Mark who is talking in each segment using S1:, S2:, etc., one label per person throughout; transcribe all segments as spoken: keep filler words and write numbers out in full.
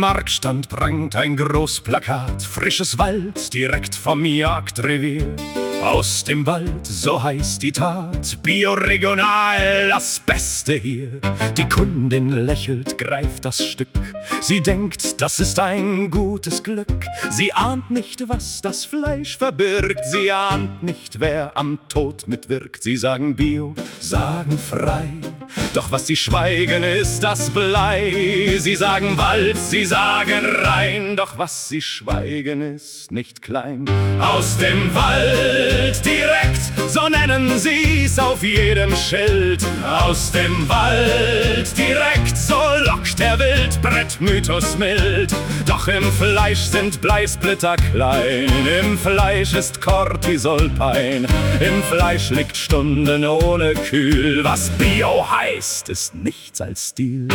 S1: Marktstand prangt ein Großplakat, frisches Wald direkt vom Jagdrevier. Aus dem Wald, so heißt die Tat, bioregional, das Beste hier. Die Kundin lächelt, greift das Stück, sie denkt, das ist ein gutes Glück. Sie ahnt nicht, was das Fleisch verbirgt, sie ahnt nicht, wer am Tod mitwirkt. Sie sagen Bio, sagen frei, doch was sie schweigen, ist das Blei. Sie sagen Wald, sie sagen rein, doch was sie schweigen, ist nicht klein. Aus dem Wald direkt, so nennen sie's auf jedem Schild. Aus dem Wald direkt, so lockt der Wildbrettmythos mild. Doch im Fleisch sind Bleisplitter klein, im Fleisch ist Cortisolpein, im Fleisch liegt Stunden ohne Kühl. Was Bio heißt, ist nichts als Stil.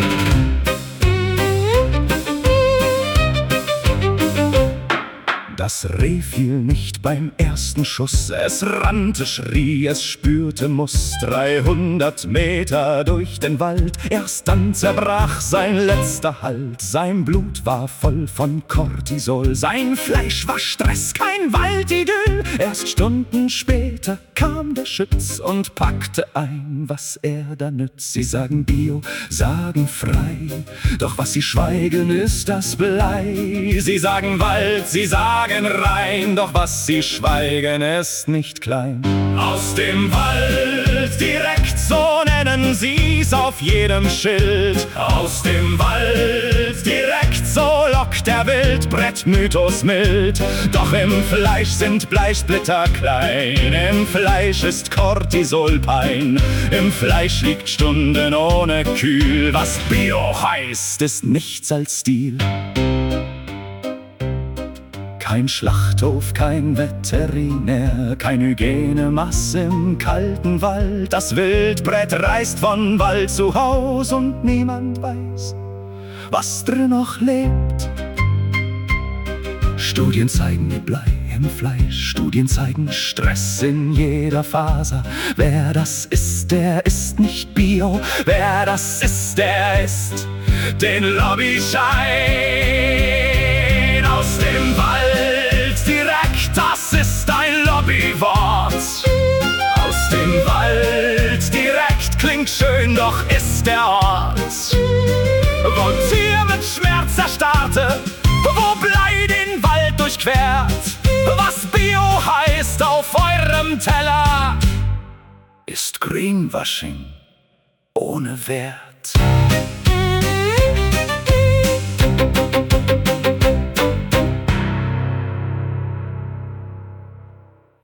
S1: Das Reh fiel nicht beim ersten Schuss, es rannte, schrie, es spürte Muss. Dreihundert Meter durch den Wald, erst dann zerbrach sein letzter Halt. Sein Blut war voll von Cortisol, sein Fleisch war Stress, kein Waldidyll. Erst Stunden später kam der Schütz und packte ein, was er da nützt. Sie sagen Bio, sagen frei, doch was sie schweigen, ist das Blei. Sie sagen Wald, sie sagen rein, doch was sie schweigen, ist nicht klein. Aus dem Wald direkt, so nennen sie's auf jedem Schild. Aus dem Wald direkt, so lockt der Wildbrettmythos mild. Doch im Fleisch sind Bleisplitter klein, im Fleisch ist Cortisolpein, im Fleisch liegt Stunden ohne Kühl. Was Bio heißt, ist nichts als Stil. Kein Schlachthof, kein Veterinär, kein Hygienemaß im kalten Wald. Das Wildbrett reist von Wald zu Haus und niemand weiß, was drin noch lebt. Studien zeigen Blei im Fleisch, Studien zeigen Stress in jeder Faser. Wer das ist, der ist nicht Bio. Wer das ist, der ist den Lobbyschein. Aus dem Wald direkt, das ist ein Lobbywort. Aus dem Wald direkt klingt schön, doch ist der Ort, wo Tier mit Schmerz erstarrte, wo Blei den Wald durchquert. Was Bio heißt auf eurem Teller, ist Greenwashing ohne Wert.